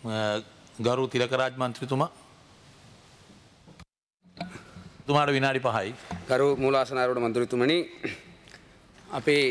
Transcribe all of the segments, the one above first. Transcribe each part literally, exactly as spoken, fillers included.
ගරු තිලකරාජ් මන්ත්‍රීතුමා තුමාට විනාඩි පහයි. ගරු මූලාසනාරූඪ මන්ත්‍රීතුමනි, අපේ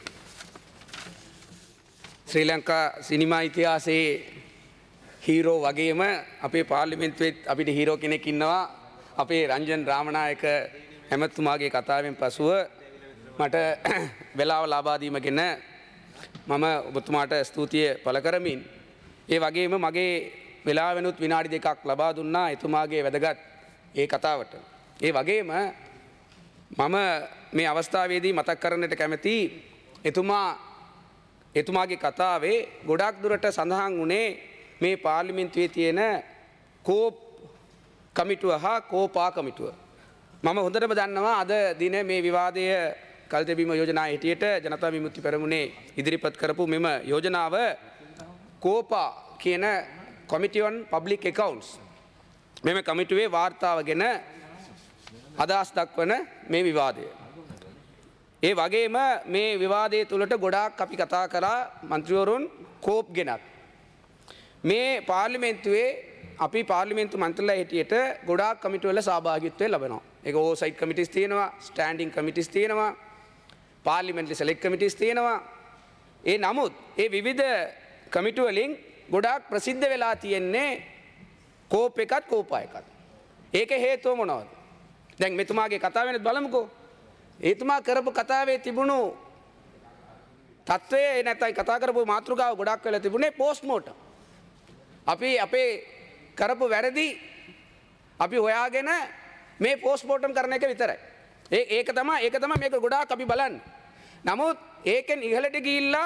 ශ්‍රී ලංකා සිනමා ඉතිහාසයේ හීරෝ වගේම අපේ පාර්ලිමේන්තුවේත් අපිට හීරෝ කෙනෙක් ඉන්නවා. අපේ රංජන් රාමනායක ඇමතුමාගේ කතාවෙන් පසුව මට වෙලාව ලබා දීම ගැන මම ඔබතුමාට ස්තුතිය පළ කරමින්, ඒ වගේම මගේ වෙලාවෙනුත් විනාඩි දෙකක් ලබා දුන්නා එතුමාගේ වැදගත් ඒ කතාවට. ඒ වගේම මම මේ අවස්ථාවේදී මතක් කරන්නට කැමති, එතුමා එතුමාගේ කතාවේ ගොඩක් දුරට සඳහන් වුණේ මේ පාර්ලිමේන්තුවේ තියෙන කෝප් කමිටුව හා කෝපා කමිටුව. මම හොඳටම දන්නවා අද දින මේ විවාදය කල්තැබීම යෝජනා හිටියට ජනතා විමුක්ති පෙරමුණේ ඉදිරිපත් කරපු මෙම යෝජනාව කෝපා කියන Committee on Public Accounts මෙම කමිටුවේ වාර්තාව ගැන අදහස් දක්වන මේ විවාදය. ඒ වගේම මේ විවාදයේ තුලට ගොඩාක් අපි කතා කරා മന്ത്രിවරුන් කෝප් ගෙනත්. මේ පාර්ලිමේන්තුවේ අපි පාර්ලිමේන්තු මන්ත්‍රීලා හිටියට ගොඩාක් කමිටු වල සහභාගීත්වය ලබනවා. ඒක ඕවර්සයිට් කමිටිස් තියෙනවා, ස්ටෑන්ඩින් කමිටිස් තියෙනවා, පාර්ලිමේන්ටරි සෙලෙක්ට් කමිටිස් තියෙනවා. ඒ නමුත් ඒ විවිධ කමිටු වලින් ගොඩාක් ප්‍රසිද්ධ වෙලා තියෙන්නේ කෝප් එකත් කෝපා එකත්. ඒකේ හේතුව මොනවද? දැන් මෙතුමාගේ කතාවෙන් බලමුකෝ. එතුමා කරපු කතාවේ තිබුණු තත්ත්වය නැත්නම් කතා කරපු මාතෘකාව ගොඩක් වෙලා තිබුණේ පෝස්ට්මෝටම්. අපි අපේ කරපු වැරදි අපි හොයාගෙන මේ පෝස්ට්මෝටම් කරන එක විතරයි. ඒ ඒක තමයි ඒක තමයි මේක ගොඩාක් අපි බලන්නේ. නමුත් ඒකෙන් ඉහළට ගිහිල්ලා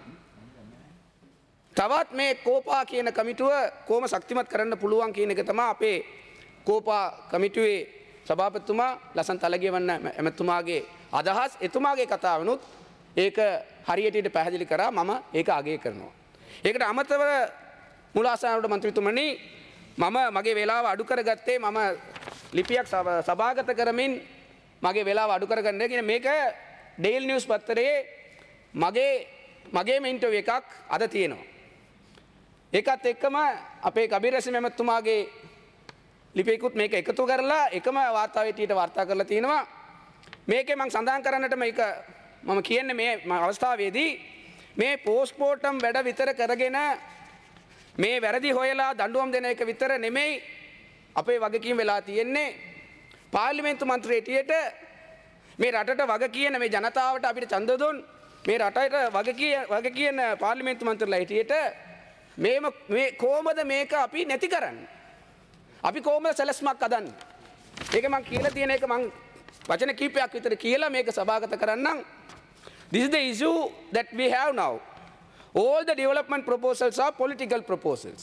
තවත් මේ කෝපා කියන කමිටුව කොහොම ශක්තිමත් කරන්න පුළුවන් කියන එක තමයි අපේ කෝපා කමිටුවේ සභාපතිතුමා ලසන්ත අලගියවන්න එමෙතුමාගේ අදහස්. එතුමාගේ කතාවනුත් ඒක හරියට පැහැදිලි කරා. මම ඒක අගය කරනවා. ඒකට අමතරව මූලාසනාරූඪ මන්ත්‍රීතුමනි, මම මගේ වේලාව අඩු කරගත්තේ මම ලිපියක් සභාගත කරමින් මගේ වෙලාව අඩු කරගන්න කියන මේක ඩේල් නිවුස් පත්තරයේ මගේ මගේම ඉන්ටර්විව් එකක් අද තියෙනවා. ඒකත් එක්කම අපේ කබීර් රසීම් එමෙතුමාගේ ලිපියකුත් මේක එකතු කරලා එකම වාර්තාවේ ටීට වාර්තා කරලා තිනවා. මේකේ මම සඳහන් කරන්නට මේක මම කියන්නේ මේ අවස්ථාවේදී මේ පෝස්ට්මෝටම් වැඩ විතර කරගෙන මේ වැරදි හොයලා දඬුවම් දෙන එක විතර නෙමෙයි අපේ වගකීම් වෙලා තියෙන්නේ. පාර්ලිමේන්තු මන්ත්‍රීටියට මේ රටට වග කියන මේ ජනතාවට අපිට ඡන්ද දුන් මේ රටට වග කිය වග කියන පාර්ලිමේන්තු මන්ත්‍රීලා හිටියට මේම මේ කොහොමද මේක අපි නැති කරන්නේ? අපි කොහොමද සැලැස්මක් හදන්නේ? ඒක මම කියලා තියෙන එක මම වචන කීපයක් විතර කියලා මේක සභාගත කරන්නම්. This is the issue that we have now. All the development proposals are political proposals.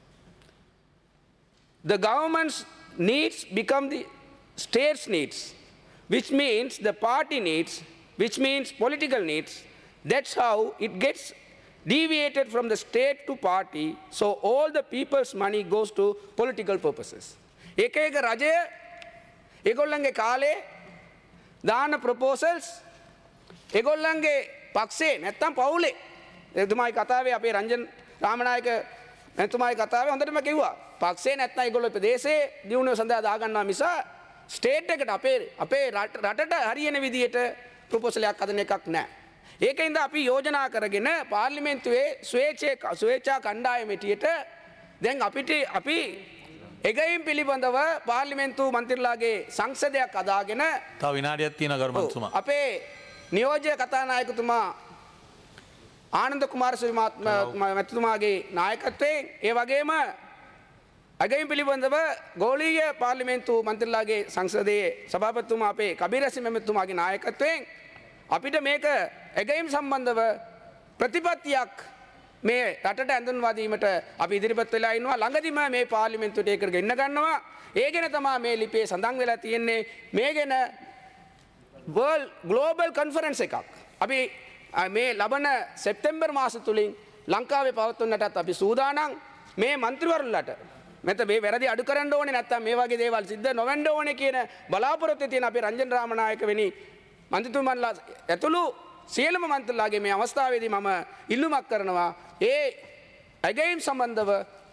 The government's needs become the state's needs, which means the party needs, which means political needs. That's how it gets deviated from the state to party, so all the people's money goes to political purposes. එක එක රජය ඒගොල්ලන්ගේ කාලේ දාන proposals ඒගොල්ලන්ගේ පක්ෂේ නැත්තම් පවුලේ. එතුමායි කතාවේ අපේ රංජන් රාමනායක එතුමායි කතාවේ හොඳටම කිව්වා. පක්ෂේ නැත්නම් ඒගොල්ලෝ ප්‍රදේශයේ දියුණුව සඳහා දාගන්නවා මිස ස්ටේට් එකට අපේ අපේ රටට හරියන විදියට ප්‍රොපෝසල් එකක් හදන එකක් නැහැ. ඒකින්ද අපි යෝජනා කරගෙන පාර්ලිමේන්තුවේ ස්වේච්ඡා ස්වේච්ඡා කණ්ඩායම හිටියට දැන් අපිට අපි එගයින් පිළිබඳව පාර්ලිමේන්තු මන්ත්‍රීලාගේ සංසදයක් අදාගෙන තව විනාඩියක් තියෙනවා ගරු මන්ත්‍රීතුමා. අපේ නියෝජ්‍ය කතානායකතුමා ආනන්ද කුමාරස්වාමී මහත්මයාගේ නායකත්වයෙන් ඒ වගේම අගයින් පිළිබඳව ගෝලීය පාර්ලිමේන්තු මන්ත්‍රීලාගේ සංසදයේ සභාපතිතුමා අපේ කබීර් රසීම් මහත්මයාගේ නායකත්වයෙන් අපිට මේක ඇගයීම් සම්බන්ධව ප්‍රතිපත්තියක් මේ රටට ඇඳුම්වා දීමට අපි ඉදිරිපත් වෙලා ඉන්නවා. ළඟදිම මේ පාර්ලිමේන්තුවට ඒක ගෙන්න ගන්නවා. ඒ ගැන තමයි මේ ලිපියේ සඳහන් වෙලා තියෙන්නේ. මේ ගැන වර්ල්ඩ් ග්ලෝබල් කොන්ෆරන්ස් එකක් අපි මේ ලබන සෙප්තැම්බර් මාස තුලින් ලංකාවේ පවත්වන්නටත් අපි සූදානම්. මේ මන්ත්‍රීවරුන්ලට මෙත මේ වැරදි අඩු කරන්න ඕනේ නැත්නම් මේ වගේ දේවල් සිද්ධ නොවෙන්න ඕනේ කියන බලාපොරොත්තු තියෙන අපේ රංජන් රාමනායක වෙනි මන්ත්‍රීතුමන්ලා ඇතුළු සියලුම මන්ත්‍රීලාගේ මේ අවස්ථාවේදී මම ඉල්ලුමක් කරනවා. ඒ ඇගයීම් සම්බන්ධව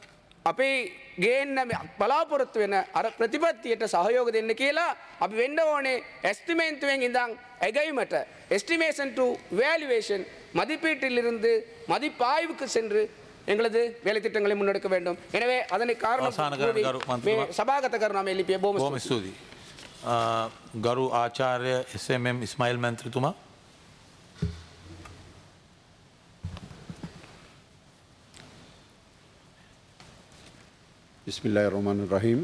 අපේ ගේන්න බලාපොරොත්තු වෙන අර ප්‍රතිපත්තියට සහයෝග දෙන්න කියලා අපි වෙන්න ඕනේ එස්ටිමේන්තුවෙන් ඉඳන් ඇගයීමට எஸ்டிமேஷன் டு வேல்யூவேஷன் மதிப்பீட்டிலிருந்து மதிப்பாய்வுக்கு சென்று எங்களது வேலை திட்டங்களை முன்னெடுக்க வேண்டும். எனவே அதனை காரணம் சபாகත කරනවා මේ ලිපිය බොහොම බොහොම ස්තුතියි. ගරු ආචාර්ය එස් එම් එම් ඉස්මායිල් මන්ත්‍රීතුමා. பிஸ்மில்லாஹிர்ரஹ்மானிர்ரஹீம்.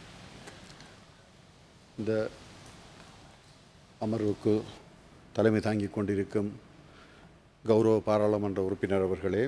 இந்த அமர்வுக்கு தலைமை தாங்கிக் கொண்டிருக்கும் கௌரவ பாராளுமன்ற உறுப்பினர் அவர்களே,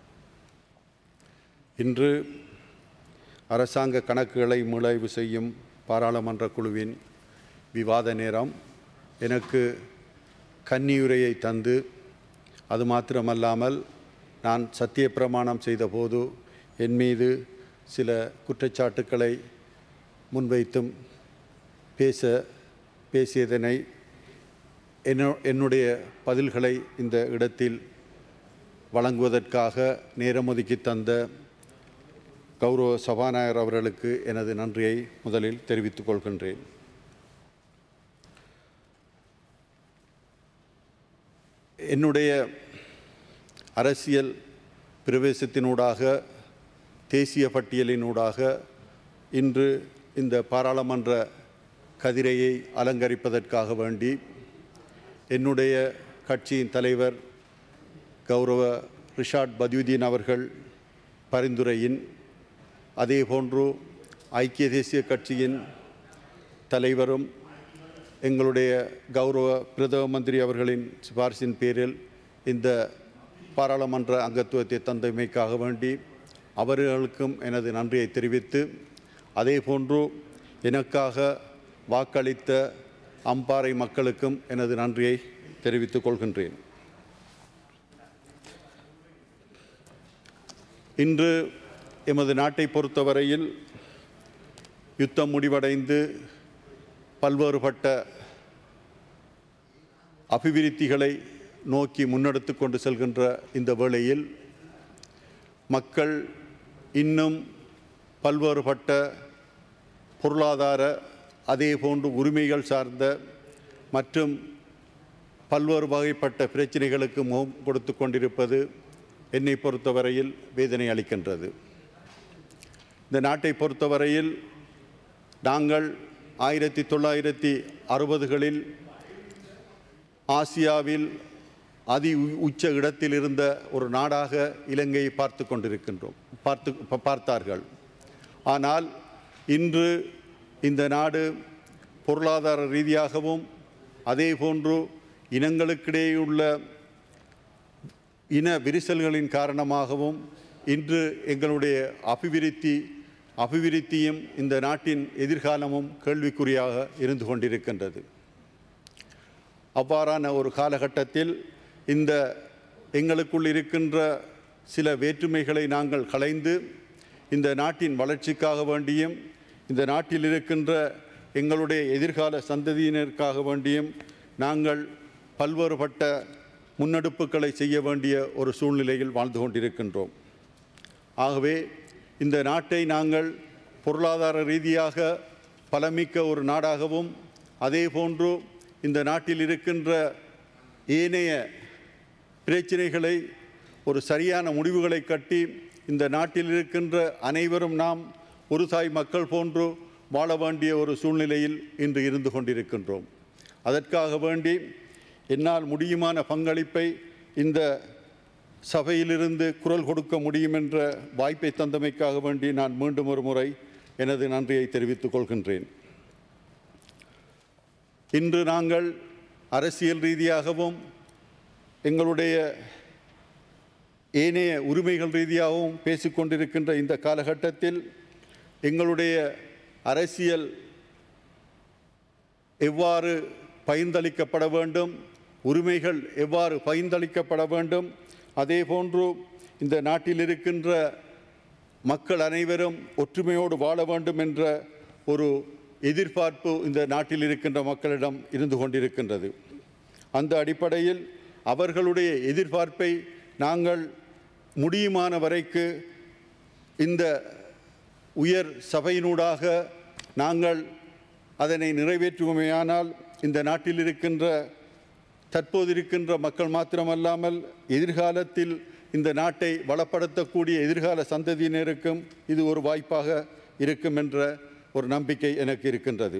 இன்று அரசாங்க கணக்குகளை மீளாய்வு செய்யும் பாராளுமன்ற குழுவின் விவாத நேரம் எனக்கு கன்னியுரையை தந்து, அது மாத்திரமல்லாமல் நான் சத்திய பிரமாணம் செய்தபோது என் மீது சில குற்றச்சாட்டுக்களை முன்வைத்தும் பேச பேசியதனை என்னுடைய பதில்களை இந்த இடத்தில் வழங்குவதற்காக நேரம் ஒதுக்கி தந்த கௌரவ சபாநாயகர் அவர்களுக்கு எனது நன்றியை முதலில் தெரிவித்துக் கொள்கின்றேன். என்னுடைய அரசியல் பிரவேசத்தினூடாக, தேசிய பட்டியலினூடாக இன்று இந்த பாராளுமன்ற கதிரையை அலங்கரிப்பதற்காக வேண்டி என்னுடைய கட்சியின் தலைவர் கௌரவ ரிஷாட் பதியுதீன் அவர்கள் பரிந்துரையின், அதேபோன்று ஐக்கிய தேசிய கட்சியின் தலைவரும் எங்களுடைய கௌரவ பிரதம மந்திரி அவர்களின் சிபாரிசின் பேரில் இந்த பாராளுமன்ற அங்கத்துவத்தை தந்தமைக்காக வேண்டி அவர்களுக்கும் எனது நன்றியை தெரிவித்து, அதேபோன்று எனக்காக வாக்களித்த அம்பாறை மக்களுக்கும் எனது நன்றியை தெரிவித்துக் கொள்கின்றேன். இன்று எமது நாட்டை பொறுத்தவரையில் யுத்தம் முடிவடைந்து பல்வேறுபட்ட அபிவிருத்திகளை நோக்கி முன்னெடுத்து கொண்டு செல்கின்ற இந்த வேளையில் மக்கள் இன்னும் பல்வேறுபட்ட பொருளாதார, அதேபோன்று உரிமைகள் சார்ந்த மற்றும் பல்வேறு வகைப்பட்ட பிரச்சனைகளுக்கு முகம் கொடுத்து கொண்டிருப்பது என்னை பொறுத்தவரையில் வேதனை அளிக்கின்றது. இந்த நாட்டை பொறுத்தவரையில் நாங்கள் ஆயிரத்தி தொள்ளாயிரத்தி அறுபதுகளில் ஆசியாவில் அதி உச்ச இடத்தில் இருந்த ஒரு நாடாக இலங்கையை பார்த்து கொண்டிருக்கின்றோம் பார்த்து பார்த்தார்கள். ஆனால் இன்று இந்த நாடு பொருளாதார ரீதியாகவும், அதேபோன்று இனங்களுக்கிடையுள்ள இன விரிசல்களின் காரணமாகவும் இன்று எங்களுடைய அபிவிருத்தி அபிவிருத்தியும் இந்த நாட்டின் எதிர்காலமும் கேள்விக்குறியாக இருந்து கொண்டிருக்கின்றது. அவ்வாறான ஒரு காலகட்டத்தில் இந்த எங்களுக்குள் இருக்கின்ற சில வேற்றுமைகளை நாங்கள் களைந்து இந்த நாட்டின் வளர்ச்சிக்காக வேண்டியும், இந்த நாட்டில் இருக்கின்ற எங்களுடைய எதிர்கால சந்ததியினருக்காக வேண்டியும் நாங்கள் பல்வேறுபட்ட முன்னெடுப்புகளை செய்ய வேண்டிய ஒரு சூழ்நிலையில் வாழ்ந்து கொண்டிருக்கின்றோம். ஆகவே இந்த நாட்டை நாங்கள் பொருளாதார ரீதியாக பலமிக்க ஒரு நாடாகவும், அதேபோன்று இந்த நாட்டில் இருக்கின்ற ஏனைய பிரச்சனைகளை ஒரு சரியான முடிவுகளை கட்டி இந்த நாட்டில் இருக்கின்ற அனைவரும் நாம் ஒரு தாய் மக்கள் போன்று வாழ வேண்டிய ஒரு சூழ்நிலையில் இன்று இருந்து கொண்டிருக்கின்றோம். அதற்காக வேண்டி என்னால் முடியுமான பங்களிப்பை இந்த சபையிலிருந்து குரல் கொடுக்க முடியும் என்ற வாய்ப்பை தந்தமைக்காக வேண்டி நான் மீண்டும் ஒரு முறை எனது நன்றியை தெரிவித்துக் கொள்கின்றேன். இன்று நாங்கள் அரசியல் ரீதியாகவும் எங்களுடைய ஏனைய உரிமைகள் ரீதியாகவும் பேசிக்கொண்டிருக்கின்ற இந்த காலகட்டத்தில் எங்களுடைய அரசியல் எவ்வாறு பகிர்ந்தளிக்கப்பட வேண்டும், உரிமைகள் எவ்வாறு பகிர்ந்தளிக்கப்பட வேண்டும், அதேபோன்று இந்த நாட்டில் இருக்கின்ற மக்கள் அனைவரும் ஒற்றுமையோடு வாழ வேண்டும் என்ற ஒரு எதிர்பார்ப்பு இந்த நாட்டில் இருக்கின்ற மக்களிடம் இருந்து கொண்டிருக்கின்றது. அந்த அடிப்படையில் அவர்களுடைய எதிர்பார்ப்பை நாங்கள் முடியுமான வரைக்கு இந்த உயர் சபையினூடாக நாங்கள் அதனை நிறைவேற்றுவோமேயானால் இந்த நாட்டில் இருக்கின்ற தற்போது இருக்கின்ற மக்கள் மாத்திரமல்லாமல் எதிர்காலத்தில் இந்த நாட்டை வளப்படுத்தக்கூடிய எதிர்கால சந்ததியினருக்கும் இது ஒரு வாய்ப்பாக இருக்கும் என்ற ஒரு நம்பிக்கை எனக்கு இருக்கின்றது.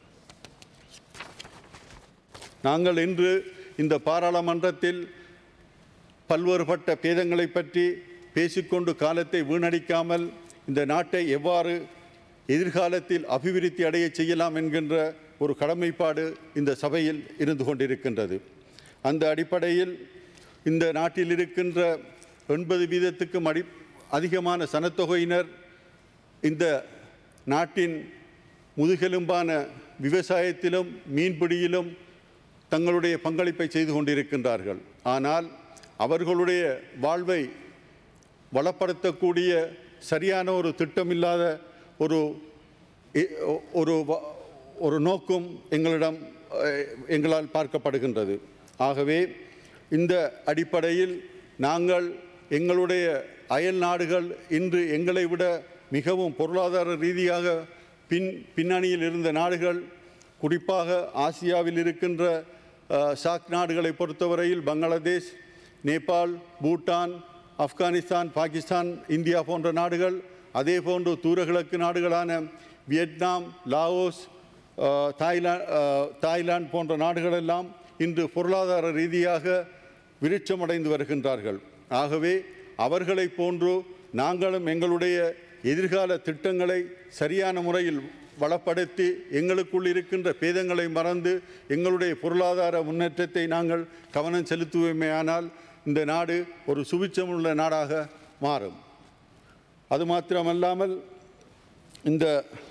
நாங்கள் இன்று இந்த பாராளுமன்றத்தில் பல்வேறுபட்ட பேதங்களை பற்றி பேசிக்கொண்டு காலத்தை வீணடிக்காமல் இந்த நாட்டை எவ்வாறு எதிர்காலத்தில் அபிவிருத்தி அடைய செய்யலாம் என்கின்ற ஒரு கடமைப்பாடு இந்த சபையில் இருந்து கொண்டிருக்கின்றது. அந்த அடிப்படையில் இந்த நாட்டில் இருக்கின்ற எண்பது வீதத்துக்கும் அடி அதிகமான சனத்தொகையினர் இந்த நாட்டின் முதுகெலும்பான விவசாயத்திலும் மீன்பிடியிலும் தங்களுடைய பங்களிப்பை செய்து கொண்டிருக்கின்றார்கள். ஆனால் அவர்களுடைய வாழ்வை வளப்படுத்தக்கூடிய சரியான ஒரு திட்டமில்லாத ஒரு ஒரு ஒரு நோக்கம் எங்களிடம் எங்களால் பார்க்கப்படுகின்றது. ஆகவே இந்த அடிப்படையில் நாங்கள் எங்களுடைய அயல் நாடுகள் இன்று எங்களை விட மிகவும் பொருளாதார ரீதியாக பின் பின்னணியில் இருந்த நாடுகள், குறிப்பாக ஆசியாவில் இருக்கின்ற சாக் நாடுகளை பொறுத்தவரையில் பங்களாதேஷ், நேபாள், பூட்டான், ஆப்கானிஸ்தான், பாகிஸ்தான், இந்தியா போன்ற நாடுகள், அதே போன்று தூரகிழக்கு நாடுகளான வியட்நாம், லாவோஸ், தாய்லாந்து தாய்லாந்து போன்ற நாடுகளெல்லாம் இன்று பொருளாதார ரீதியாக விருட்சமடைந்து வருகின்றார்கள். ஆகவே அவர்களை போன்று நாங்களும் எங்களுடைய எதிர்கால திட்டங்களை சரியான முறையில் வளப்படுத்தி எங்களுக்குள் இருக்கின்ற பேதங்களை மறந்து எங்களுடைய பொருளாதார முன்னேற்றத்தை நாங்கள் கவனம் செலுத்துவோமேயானால் இந்த நாடு ஒரு சுபிட்சமுள்ள நாடாக மாறும். அது மாத்திரமல்லாமல் இந்த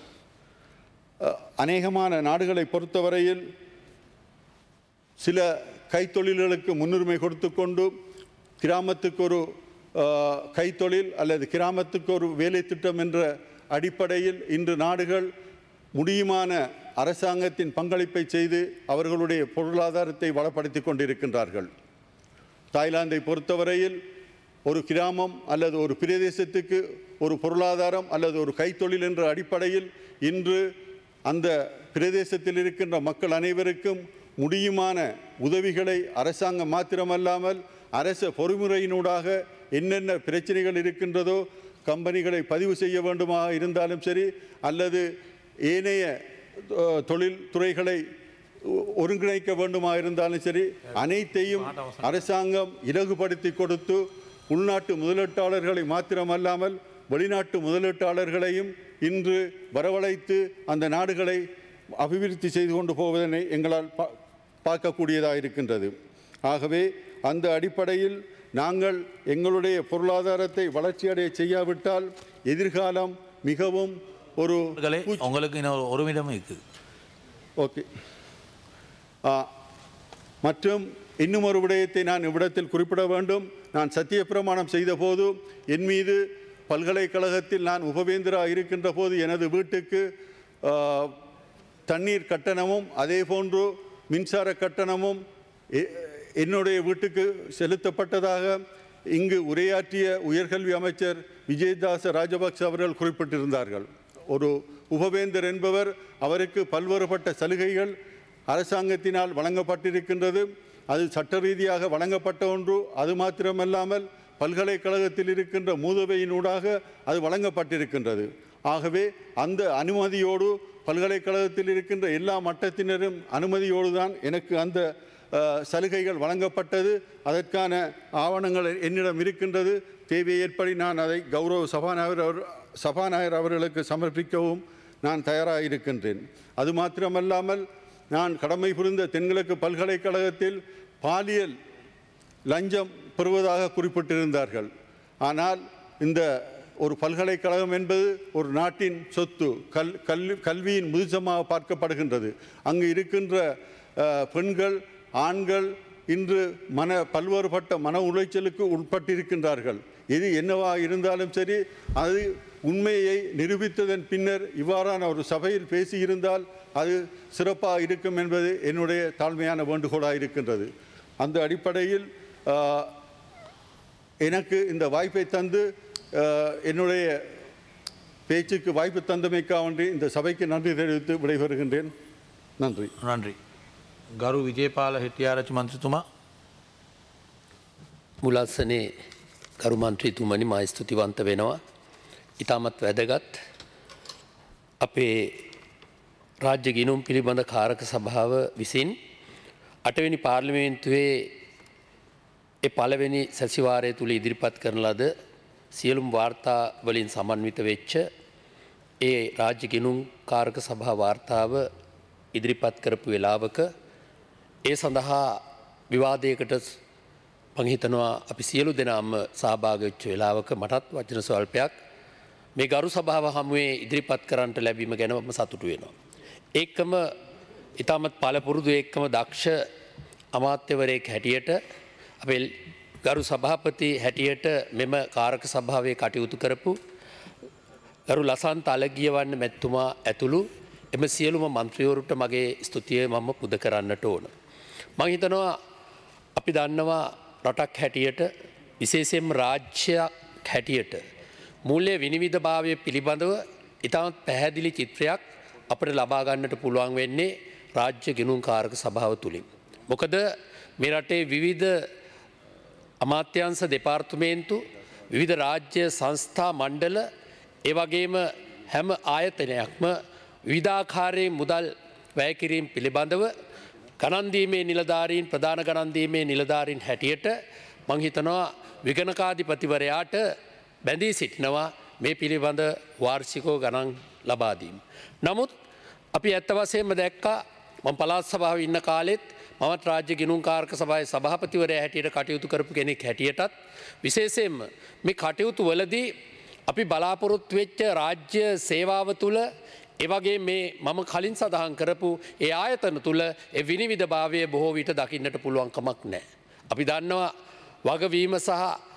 அநேகமான நாடுகளை பொறுத்தவரையில் சில கைத்தொழில்களுக்கு முன்னுரிமை கொடுத்து கொண்டு கிராமத்துக்கு ஒரு கைத்தொழில் அல்லது கிராமத்துக்கு ஒரு வேலை திட்டம் என்ற அடிப்படையில் இன்று நாடுகள் முடியுமான அரசாங்கத்தின் பங்களிப்பை செய்து அவர்களுடைய பொருளாதாரத்தை வளப்படுத்தி கொண்டிருக்கின்றார்கள். தாய்லாந்தை பொறுத்தவரையில் ஒரு கிராமம் அல்லது ஒரு பிரதேசத்துக்கு ஒரு பொருளாதாரம் அல்லது ஒரு கைத்தொழில் என்ற அடிப்படையில் இன்று அந்த பிரதேசத்தில் இருக்கின்ற மக்கள் அனைவருக்கும் முடியுமான உதவிகளை அரசாங்கம் மாத்திரமல்லாமல் அரச பொறிமுறையினூடாக என்னென்ன பிரச்சனைகள் இருக்கின்றதோ, கம்பெனிகளை பதிவு செய்ய வேண்டுமாக இருந்தாலும் சரி அல்லது ஏனைய தொழில் துறைகளை ஒருங்கிணைக்க வேண்டுமாக இருந்தாலும் சரி, அனைத்தையும் அரசாங்கம் இலகுபடுத்தி கொடுத்து உள்நாட்டு முதலீட்டாளர்களை மாத்திரமல்லாமல் வெளிநாட்டு முதலீட்டாளர்களையும் இன்று வரவழைத்து அந்த நாடுகளை அபிவிருத்தி செய்து கொண்டு போவதனை எங்களால் பா பார்க்கக்கூடியதாக இருக்கின்றது. ஆகவே அந்த அடிப்படையில் நாங்கள் எங்களுடைய பொருளாதாரத்தை வளர்ச்சியடைய செய்யாவிட்டால் எதிர்காலம் மிகவும் ஒரு உங்களுக்கு ஒரு விதம் இருக்குது. ஓகே. மற்றும் இன்னும் ஒரு விடயத்தை நான் இவ்விடத்தில் குறிப்பிட வேண்டும். நான் சத்திய பிரமாணம் செய்த போது என் மீது பல்கலைக்கழகத்தில் நான் உபவேந்திரா இருக்கின்ற போது எனது வீட்டுக்கு தண்ணீர் கட்டணமும் அதே போன்று மின்சார கட்டணமும் என்னுடைய வீட்டுக்கு செலுத்தப்பட்டதாக இங்கு உரையாற்றிய உயர்கல்வி அமைச்சர் விஜயதாச ராஜபக்ச அவர்கள் குறிப்பிட்டிருந்தார்கள். ஒரு உபவேந்தர் என்பவர், அவருக்கு பல்வேறுபட்ட சலுகைகள் அரசாங்கத்தினால் வழங்கப்பட்டிருக்கின்றது. அது சட்ட ரீதியாக வழங்கப்பட்ட ஒன்று. அது மாத்திரமல்லாமல் பல்கலைக்கழகத்தில் இருக்கின்ற மூதவையினூடாக அது வழங்கப்பட்டிருக்கின்றது. ஆகவே அந்த அனுமதியோடு பல்கலைக்கழகத்தில் இருக்கின்ற எல்லா மட்டத்தினரும் அனுமதியோடு தான் எனக்கு அந்த சலுகைகள் வழங்கப்பட்டது. அதற்கான ஆவணங்கள் என்னிடம் இருக்கின்றது. தேவை ஏற்படி நான் அதை கௌரவ சபாநாயகர் அவர் சபாநாயகர் அவர்களுக்கு சமர்ப்பிக்கவும் நான் தயாராக இருக்கின்றேன். அது மாத்திரமல்லாமல் நான் கடமை புரிந்த தென்கிழக்கு பல்கலைக்கழகத்தில் பாலியல் லஞ்சம் பெறுவதாக குறிப்பிட்டிருந்தார்கள். ஆனால் இந்த ஒரு பல்கலைக்கழகம் என்பது ஒரு நாட்டின் சொத்து, கல் கல்வி கல்வியின் முதுசமாக பார்க்கப்படுகின்றது. அங்கு இருக்கின்ற பெண்கள், ஆண்கள் இன்று மன பல்வேறுபட்ட மன உளைச்சலுக்கு உட்பட்டிருக்கின்றார்கள். எது என்னவாக இருந்தாலும் சரி, அது உண்மையை நிரூபித்ததன் பின்னர் இவ்வாறான ஒரு சபையில் பேசியிருந்தால் அது சிறப்பாக இருக்கும் என்பது என்னுடைய தாழ்மையான வேண்டுகோளாக இருக்கின்றது. அந்த அடிப்படையில் எனக்கு இந்த வாய்ப்பை தந்து என்னுடைய பேச்சுக்கு வாய்ப்பு தந்தமைக்காக இந்த சபைக்கு நன்றி தெரிவித்து விடைபெறுகின்றேன். நன்றி. නන්රි. ගරු විජේපාල හෙටියාරච්චි මන්ත්‍රතුමා. මුලස්සනේ ගරු මන්ත්‍රීතුමනි මා ස්තුතිවන්ත වෙනවා. ඉතාමත් වැදගත් අපේ රාජ්‍ය ගිණුම් පිළිබඳ කාරක සභාව විසින් අටවෙනි පාර්ලිමේන්තුවේ ඒ පළවෙනි සැසිවාරය තුළ ඉදිරිපත් කරන ලද සියලුම වාර්තා වලින් සමන්විත වෙච්ච ඒ රාජ්‍ය ගිණුම් කාරක සභා වාර්තාව ඉදිරිපත් කරපු වෙලාවක ඒ සඳහා විවාදයකට මම හිතනවා අපි සියලු දෙනාම සහභාගී වෙච්ච වෙලාවක මටත් වචන ස්වල්පයක් මේ ගරු සභාව හමුවේ ඉදිරිපත් කරන්නට ලැබීම ගැන මම සතුටු වෙනවා. ඒකම ඊටමත් පළපුරුදු ඒකම දක්ෂ අමාත්‍යවරයෙක් හැටියට අපේ ගරු සභාපති හැටියට මෙම කාරක සභාවේ කටයුතු කරපු ගරු ලසන්ත අලගියවන්න මැතිතුමා ඇතුළු එම සියලුම මන්ත්‍රීවරුන්ට මගේ ස්තුතිය මම පුද කරන්නට ඕන. මම හිතනවා අපි දන්නවා රටක් හැටියට විශේෂයෙන්ම රාජ්‍යයක් හැටියට මූල්‍ය විනිවිදභාවය පිළිබඳව ඉතාමත් පැහැදිලි චිත්‍රයක් අපට ලබා ගන්නට පුළුවන් වෙන්නේ රාජ්‍ය ගිණුම් කාරක සභාව තුලින්. මොකද මේ රටේ විවිධ අමාත්‍යාංශ දෙපාර්තමේන්තු විවිධ රාජ්‍ය සංස්ථා මණ්ඩල ඒ වගේම හැම ආයතනයක්ම විවිධාකාරයේ මුදල් වැය කිරීම පිළිබඳව ගණන් දීමේ නිලධාරීන් ප්‍රධාන ගණන් දීමේ නිලධාරීන් හැටියට මම හිතනවා විගණකාධිපතිවරයාට බැඳී සිටිනවා මේ පිළිබඳ වාර්ෂිකව ගණන් ලබා දීම. නමුත් අපි ඇත්ත වශයෙන්ම දැක්කා මම පළාත් සභාවේ ඉන්න කාලෙත් මමත් රාජ්‍ය ගිණුම් කාරක සභාවේ සභාපතිවරයා හැටියට කටයුතු කරපු කෙනෙක් හැටියටත් විශේෂයෙන්ම මේ කටයුතු වලදී අපි බලාපොරොත්තු වෙච්ච රාජ්‍ය සේවාව තුළ ඒ වගේ මේ මම කලින් සඳහන් කරපු ඒ ආයතන තුළ ඒ විනිවිදභාවය බොහෝ විට දකින්නට පුළුවන් කමක් නැහැ. අපි දන්නවා වගවීම සහ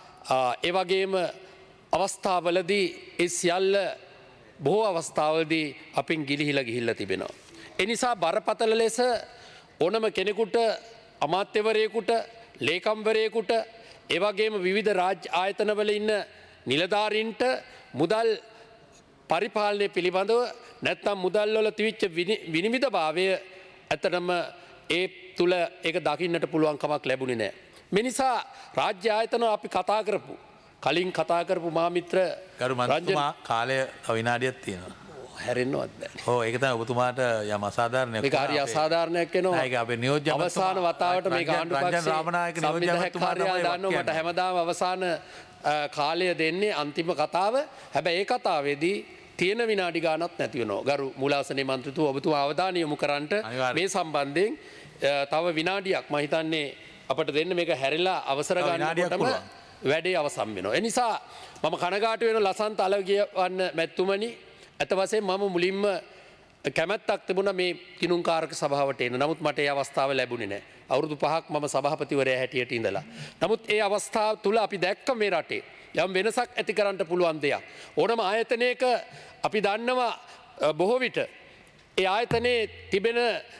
ඒ වගේම අවස්ථාවලදී ඒ සියල්ල බොහෝ අවස්ථාවලදී අපින් ගිලිහිලා ගිහිල්ලා තිබෙනවා. ඒ නිසා බරපතල ලෙස ඕනම කෙනෙකුට අමාත්‍යවරයෙකුට ලේකම්වරයෙකුට ඒ වගේම විවිධ රාජ්‍ය ආයතනවල ඉන්න නිලධාරීන්ට මුදල් පරිපාලනය පිළිබඳව නැත්නම් මුදල් වල තිබිච්ච විනිවිදභාවය ඇත්තටම ඒ තුල ඒක දකින්නට පුළුවන් කමක් ලැබුණේ නැහැ. මේ නිසා රාජ්‍ය ආයතන අපි කතා කරපු කලින් කතා කරපු මා මිත්‍ර ගරු මන්ත්‍රීතුමා කාලය තව විනාඩියක් තියෙනවා. හැරෙන්නවත් බෑ. ඔව් ඒක තමයි ඔබතුමාට යම් අසාධාරණයක්. මේක හරි අසාධාරණයක් වෙනවා. ඒක අපේ නියෝජ්‍ය අවසාන වතාවට මේක ආණ්ඩුපක්ෂ රාමනායක නියෝජ්‍ය කාර්යාලය දානවා මට හැමදාම අවසාන කාලය දෙන්නේ අන්තිම කතාව. හැබැයි ඒ කතාවේදී තියෙන විනාඩි ගානක් නැති වෙනවා. ගරු මූලාසනයේ මන්ත්‍රීතුමා ඔබතුමා අවධානය යොමු කරන්නට මේ සම්බන්ධයෙන් තව විනාඩියක් මම හිතන්නේ අපට දෙන්න මේක හැරිලා අවසර ගන්නකොටම වැඩේ අවසන් වෙනවා. ඒ නිසා මම කනගාටු වෙන ලසන්ත අලගියවන්න මැතිතුමනි ඇත්ත වශයෙන්ම මම මුලින්ම කැමැත්තක් තිබුණා මේ ගිණුම් කාරක සභාවට එන්න. නමුත් මට ඒ අවස්ථාව ලැබුණේ නැහැ. අවුරුදු පහක් මම සභාපතිවරයා හැටියට ඉඳලා. නමුත් ඒ අවස්ථාව තුල අපි දැක්ක මේ රටේ යම් වෙනසක් ඇති කරන්න පුළුවන් දෙයක්. ඕනම ආයතනයක අපි දන්නවා බොහෝ විට ඒ ආයතනයේ තිබෙන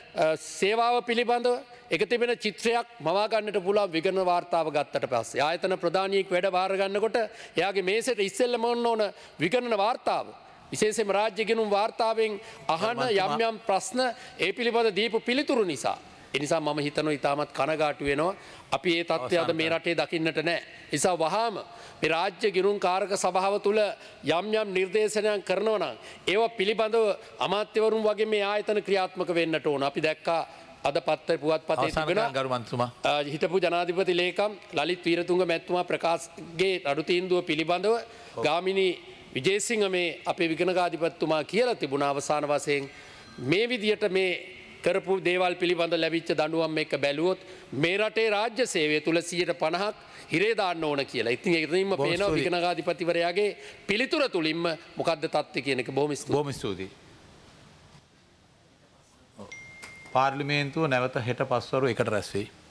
සේවාව පිළිබඳව එක තිබෙන චිත්‍රයක් මවා ගන්නට පුළුවන් විගණන වාර්තාව ගත්තට පස්සේ ආයතන ප්‍රධානියෙක් වැඩ බාර ගන්නකොට එයාගේ මේසෙට ඉස්සෙල්ලම ඕන ඕන විගණන වාර්තාව විශේෂයෙන්ම රාජ්‍ය ගිණුම් වාර්තාවෙන් අහන යම් යම් ප්‍රශ්න ඒ පිළිබඳ දීපු පිළිතුරු නිසා ඒ නිසා මම හිතනවා ඊටමත් කනගාටු වෙනවා අපි ඒ තත්ත්වය අද මේ රටේ දකින්නට නැහැ. ඒ නිසා වහාම මේ රාජ්‍ය ගිණුම් කාරක සභාව තුළ යම් යම් නිර්දේශනයන් කරනවා නම් ඒවා පිළිබඳව අමාත්‍යවරුන් වගේ මේ ආයතන ක්‍රියාත්මක වෙන්නට ඕන. අපි දැක්කා අද පත්ත පුවත්පතේ තිබෙන හිටපු ජනාධිපති ලේකම් ලලිත් වීරතුංග මැතිතුමා ප්‍රකාශගේ අඩු තීන්දුව පිළිබඳව ගාමිණී විජේසිංහ මේ අපේ විගණකාධිපතිතුමා කියලා තිබුණ අවසාන වශයෙන් මේ විදියට මේ කරපු දේවල් පිළිබඳ ලැබිච්ච දඬුවම් එක බැලුවොත් මේ රටේ රාජ්‍ය සේවය තුල සියයට පනහක් හිරේ දාන්න ඕන කියලා. ඉතින් ඒකින්ම පේනවා විගණකාධිපතිවරයාගේ පිළිතුර තුලින්ම මොකද්ද තත්ත්වය කියන එක බොහොම ස්තුතියි. බොහොම ස්තුතියි. පාර්ලිමේන්තුව නැවත හෙට පස්වරු එකට රැස් වෙයි.